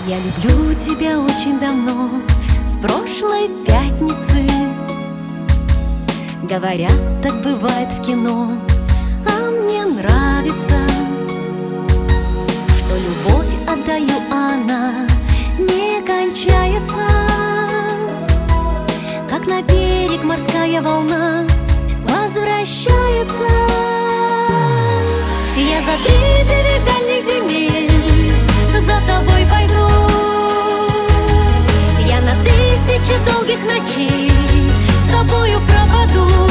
Я люблю тебя очень давно, с прошлой пятницы. Говорят, так бывает в кино, а мне нравится, что любовь отдаю, она не кончается, как на берег морская волна возвращается. Я за 3-9 дальних земель за тобой пойду, я на 1000 долгих ночей с тобою пропаду.